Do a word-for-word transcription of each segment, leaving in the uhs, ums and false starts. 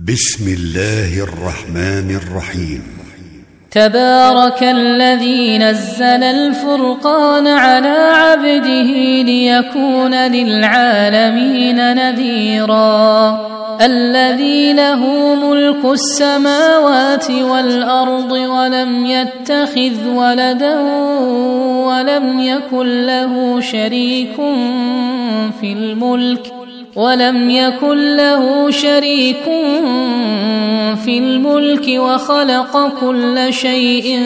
بسم الله الرحمن الرحيم. تبارك الذي نزل الفرقان على عبده ليكون للعالمين نذيرا. الذي له ملك السماوات والأرض ولم يتخذ ولدا ولم يكن له شريك في الملك ولم يكن له شريك في الملك وخلق كل شيء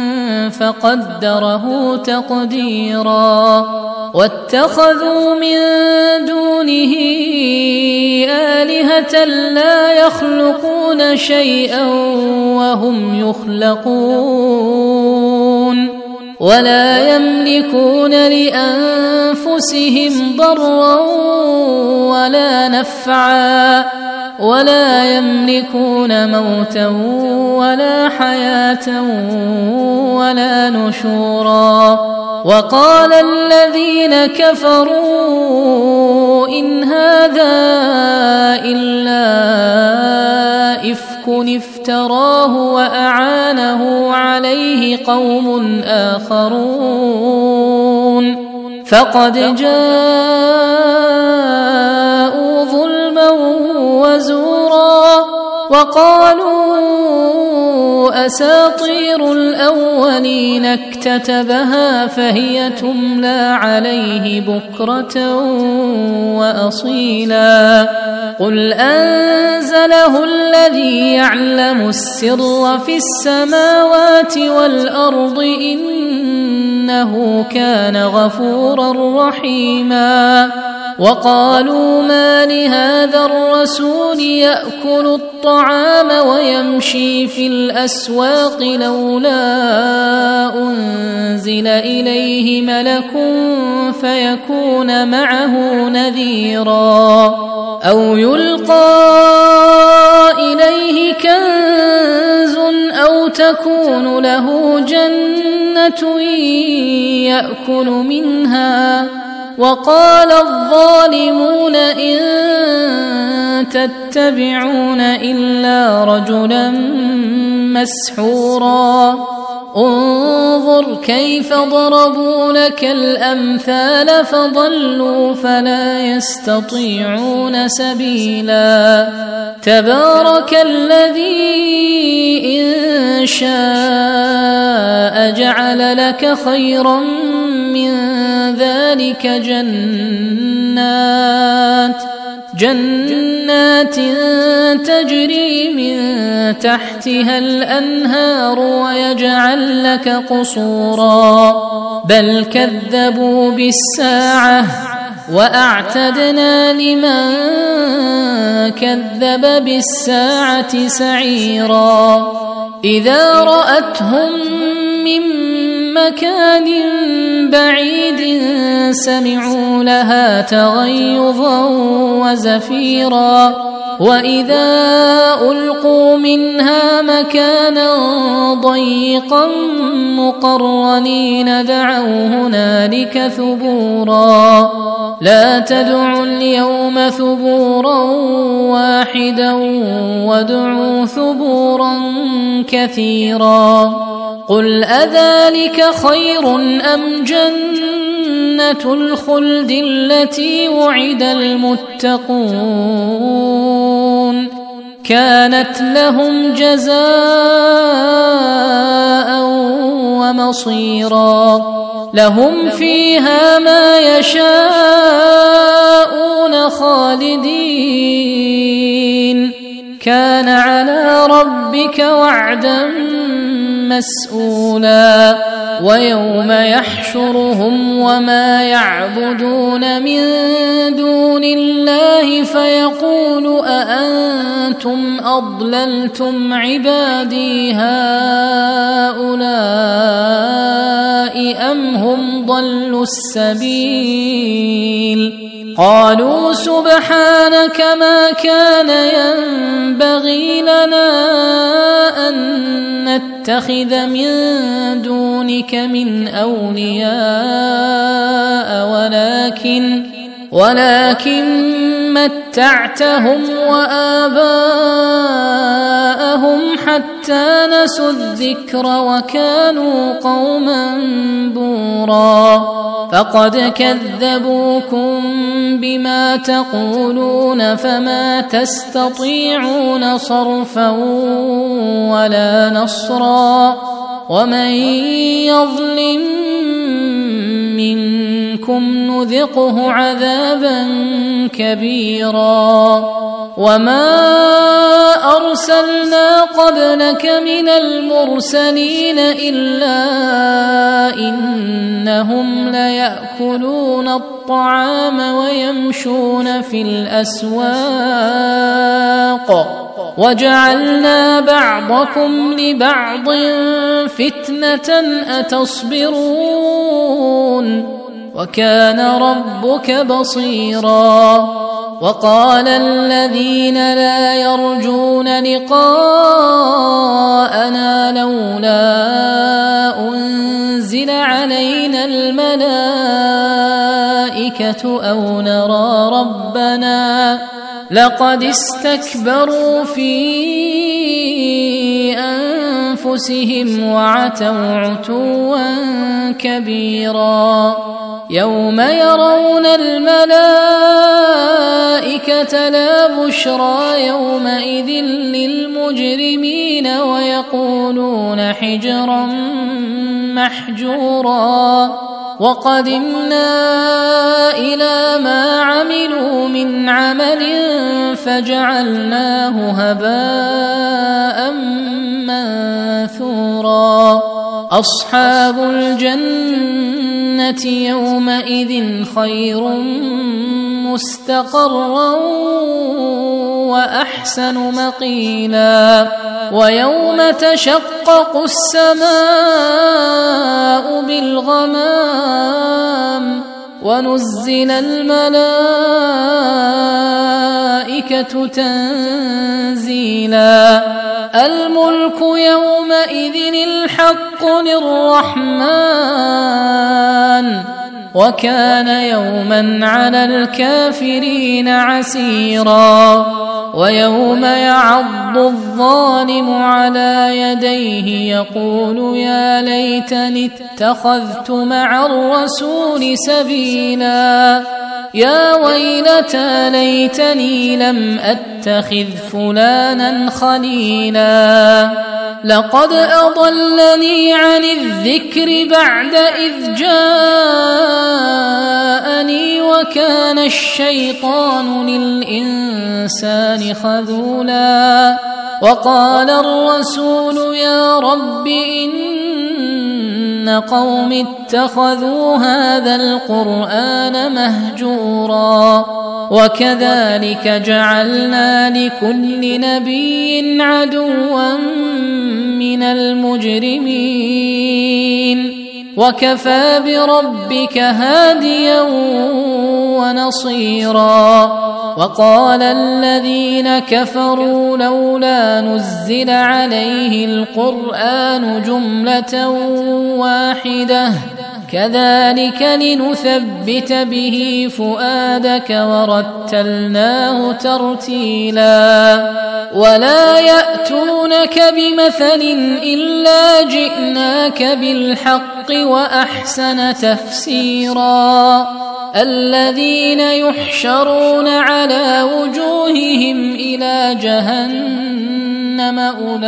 فقدره تقديرا. واتخذوا من دونه آلهة لا يخلقون شيئا وهم يخلقون ولا يملكون لأنفسهم ضرا ولا نفعا ولا يملكون موتا ولا حياة ولا نشورا. وقال الذين كفروا إن هذا إلا إفك افتراه وأعانه عليه قوم آخرون فقد جاءوا ظلما وزورا. وقالوا أساطير الأولين اكتتبها فهي تملى عليه بكرة وأصيلا. قل أنزله الذي يعلم السر في السماوات والأرض إنه كان غفورا رحيما. وقالوا ما لهذا الرسول يأكل الطعام ويمشي في الأسواق لولا أنزل إليه ملك فيكون معه نذيرا أو يلقى إليه كنز أو تكون له جنة يأكل منها. وقال الظالمون إن تتبعون إلا رجلا مسحورا. انظر كيف ضربوا لك الأمثال فضلوا فلا يستطيعون سبيلا. تبارك الذي إن شاء جعل لك خيرا من ذلك جنات جنات تجري من تحتها الأنهار ويجعل لك قصورا بل كذبوا بالساعة وأعتدنا لمن كذب بالساعة سعيرا. إذا رأتهم من مكان بعيد سمعوا لها تغيظا وزفيرا. وإذا ألقوا منها مكانا ضيقا مقرنين دعوا هنالك ثبورا. لا تدعوا اليوم ثبورا واحدا وادعوا ثبورا كثيرا. قل أذلك خير أم جنة الخلد التي وعد المتقون كانت لهم جزاء ومصيرا. لهم فيها ما يشاءون خالدين كان على ربك وعدا مسؤولا. ويوم يحشرهم وما يعبدون من دون الله فيقول أأنتم أضللتم عبادي هؤلاء أم هم ضلوا السبيل. قالوا سبحانك ما كان ينبغي لنا أن نتخذ من دونك من أولياء ولكن ولكن متعتهم وآباءهم حتى نسوا الذكر وكانوا قوما بورا فقد كذبوكم بما تقولون فما تستطيعون صرفا ولا نصرا ومن يظلم منكم نذقه عذابا كبيرا وما أرسلنا قبلك من المرسلين إلا إنهم ليأكلون الطعام ويمشون في الأسواق وجعلنا بعضكم لبعض فتنة أتصبرون وكان ربك بصيرا وقال الذين لا يرجون لقاءنا لولا أنزل علينا الملائكة أو نرى ربنا لقد استكبروا في أنفسهم وعتوا عتوا كبيرا يوم يرون الملائكة لا بشرى يومئذ للمجرمين ويقولون حجرا محجورا وقدمنا إلى ما عملوا من عمل فجعلناه هباء منثورا أصحاب الجنة يومئذ خير مستقرا وأحسن مقيلا ويوم تشقق السماء بالغمام ونزل الملائكة تنزيلا الملك يومئذ الحق للرحمن وكان يوما على الكافرين عسيرا ويوم يعض الظالم على يديه يقول يا ليتني اتخذت مع الرسول سبيلا يا ويلتى ليتني لم أتخذ فلانا خليلا لقد أضلني عن الذكر بعد إذ جاءني وكان الشيطان للإنسان خذولا وقال الرسول يا رب إن قوم اتخذوا هذا القرآن مهجورا وكذلك جعلنا لكل نبي عدوا من المجرمين وكفى بربك هاديا ونصيرا وقال الذين كفروا لولا نزل عليه القرآن جملة واحدة كذلك لنثبت به فؤادك ورتلناه ترتيلا ولا يأتونك بمثل إلا جئناك بالحق وأحسن تفسيرا الذين يحشرون على وجوههم إلى جهنم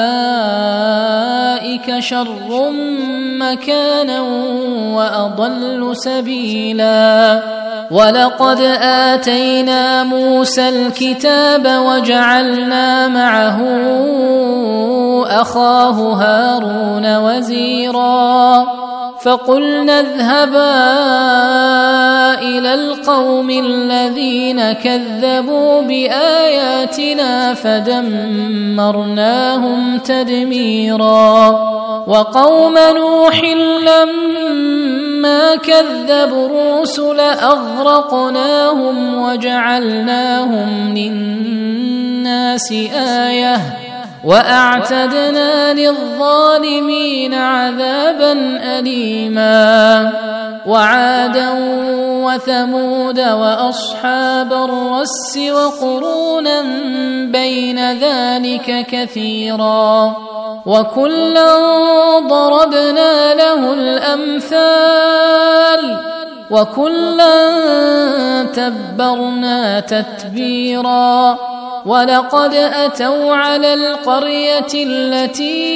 أولئك شر مكانا وأضل سبيلا ولقد آتينا موسى الكتاب وجعلنا معه أخاه هارون وزيرا فقلنا اذهبا إلى القوم الذين كذبوا بآياتنا فدمرناهم تدميرا وقوم نوح لما كذبوا الرسل أغرقناهم وجعلناهم للناس آية وأعتدنا للظالمين عذابا أليما وعادا وثمود وأصحاب الرس وقرونا بين ذلك كثيرا وكلا ضربنا له الأمثال وكلا تبرنا تتبيرا ولقد أتوا على القرية التي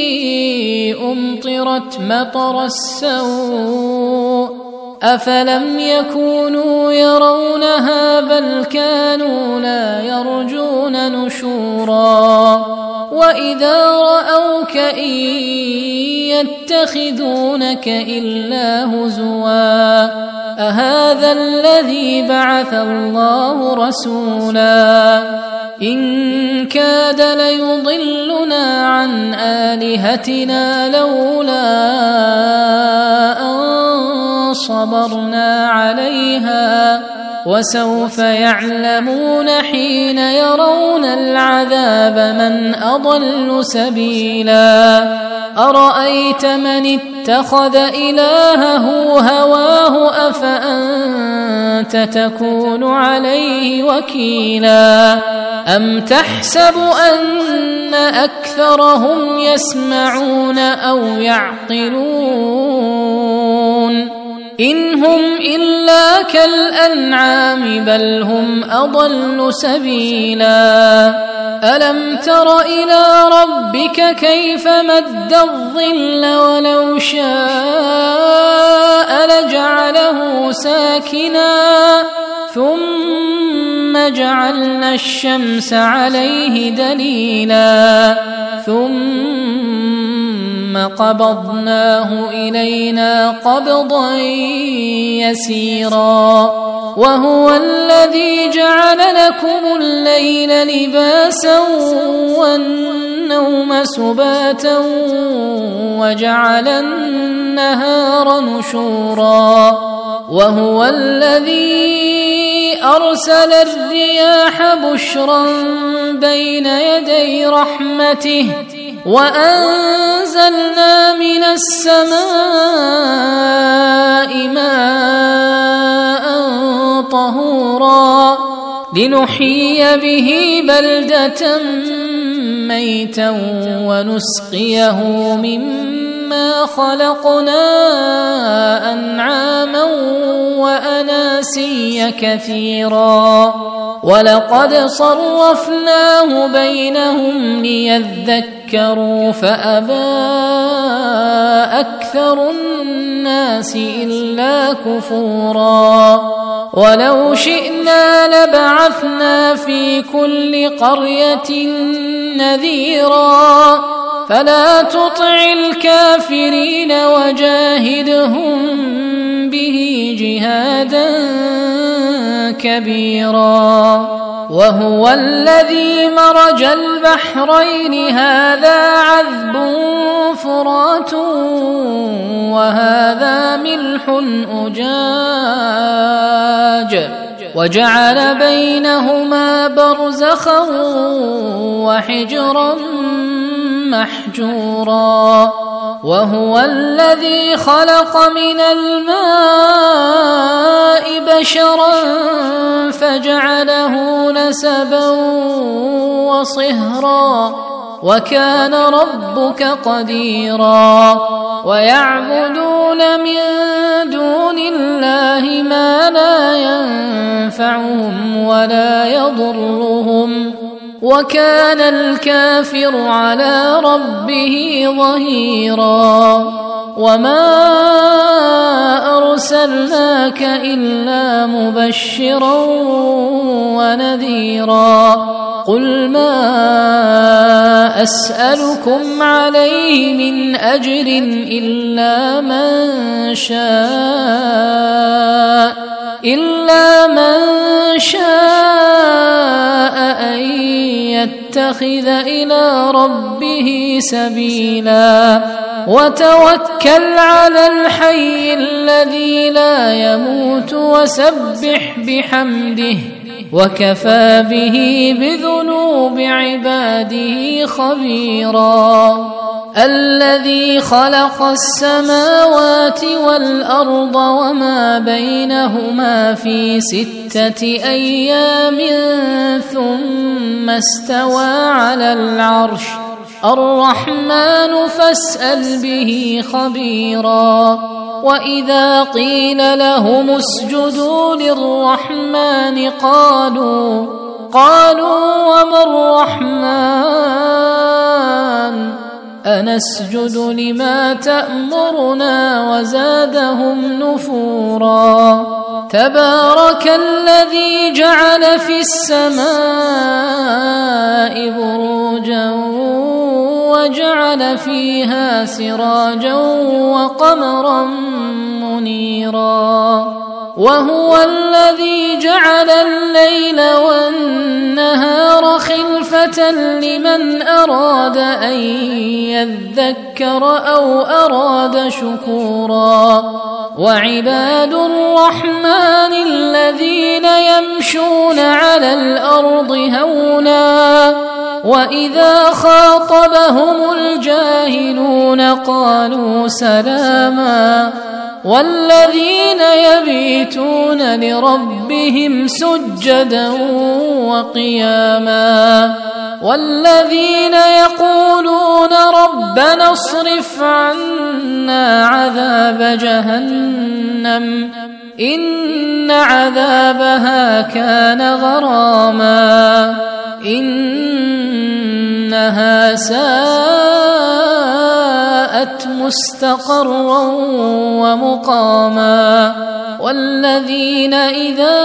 أمطرت مطر السوء أفلم يكونوا يرونها بل كانوا لا يرجون نشورا وإذا رأوك إن يتخذونك إلا هزوا أهذا الذي بعث الله رسولا إن كاد ليضلنا عن آلهتنا لولا أن صبرنا عليها وسوف يعلمون حين يرون العذاب من أضل سبيلا أرأيت من اتخذ إلهه هواه أفأنت تكون عليه وكيلا أم تحسب أن أكثرهم يسمعون أو يعقلون إن هم إلا كالأنعام بل هم أضل سبيلا ألم تر إلى ربك كيف مد الظل ولو شاء لجعله ساكنا ثم جعلنا الشمس عليه دليلا ثم قبضناه إلينا قبضا يسيرا وهو الذي جعل لكم الليل لباسا والنوم سباتا وجعل النهار نشورا وهو الذي أرسل الرياح بشرا بين يدي رحمته وأنزلنا من السماء ماء طهورا لنحيي به بلدة ميتا ونسقيه مما خلقنا أنعاما وأناسيا كثيرا ولقد صرفناه بينهم ليذكروا فأبى أكثر الناس إلا كفورا ولو شئنا لبعثنا في كل قرية نذيرا فلا تطع الكافرين وجاهدهم به جهادا كبيرا وهو الذي مرج البحرين هذا عذب فرات وهذا ملح أجاج وجعل بينهما برزخا وحجرا محجورا وهو الذي خلق من الماء بشرا فجعله نسبا وصهرا وكان ربك قديرا ويعبدون من دون الله ما لا ينفعهم ولا يضرهم وكان الكافر على ربه ظهيرا وما أرسلناك إلا مبشرا ونذيرا قل ما أسألكم عليه من أجر إلا من شاء إلا من شاء أن يتخذ إلى ربه سبيلا وتوكل على الحي الذي لا يموت وسبح بحمده وكفى به بذنوب عباده خبيرا الذي خلق السماوات والأرض وما بينهما في ستة أيام ثم استوى على العرش الرحمن فاسأل به خبيرا. وإذا قيل لهم اسجدوا للرحمن قالوا قالوا وما الرحمن أنسجد لما تأمرنا وزادهم نفورا. تبارك الذي جعل في السماء بروجا وجعل فيها سراجا وقمرا منيرا. وهو الذي جعل الليل والنهار خلفة لمن أراد أن يذكر أو أراد شكورا. وعباد الرحمن الذين يمشون على الأرض هونا وإذا خاطبهم الجاهلون قالوا سلاما. والذين يبيتون لربهم سجدا وقياما. والذين يقولون ربنا اصرف عنا عذاب جهنم إن عذابها كان غراما إنها ساءت مستقرا ومقاما. والذين إذا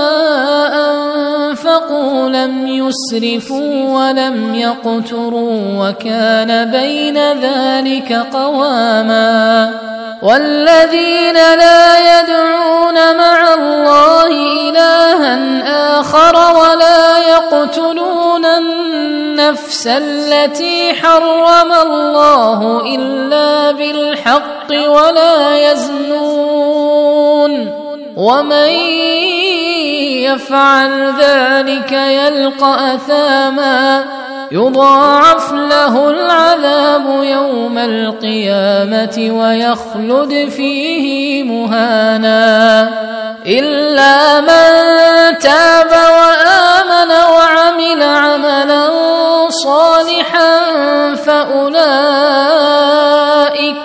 أنفقوا لم يسرفوا ولم يقتروا وكان بين ذلك قواما. والذين لا يدعون مع الله إلها آخر ولا يقتلون النفس التي حرم الله إلا بالحق ولا يزنون ومن يفعل ذلك يلقى أثاما يضاعف له العذاب يوم القيامة ويخلد فيه مهانا إلا من تاب وآمن وعمل عملا صالحا فأولئك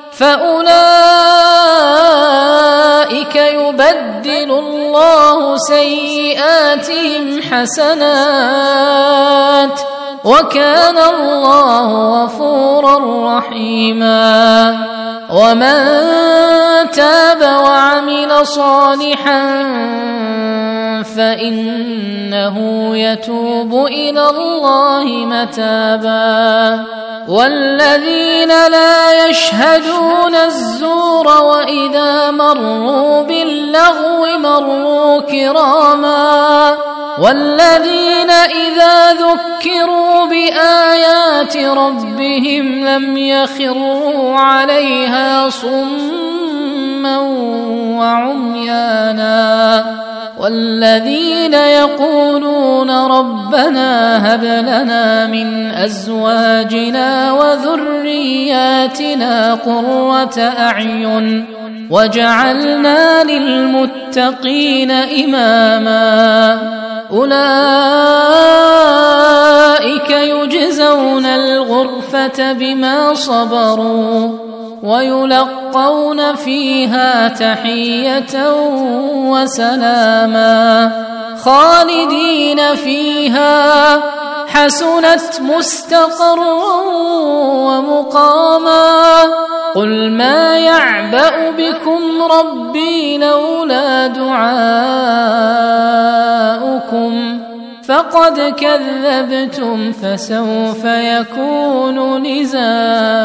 فأولئك يبدل الله سيئاتهم حسنات وكان الله غفورا رحيما. ومن تاب وعمل صالحا فإنه يتوب إلى الله متابا. والذين لا يشهدون الزور وإذا مروا باللغو مروا كراما. والذين إذا ذكروا بآيات ربهم لم يخروا عليها صما وعميانا. والذين يقولون ربنا هب لنا من أزواجنا وذرياتنا قرة أعين وجعلنا للمتقين إماما. أولئك يجزون الغرفة بما صبروا ويلقون فيها تحية وسلاما خالدين فيها حسنت مستقرا ومقاما. قل ما يعبأ بكم ربي لولا دعاؤكم فقد كذبتم فسوف يكون لزاما.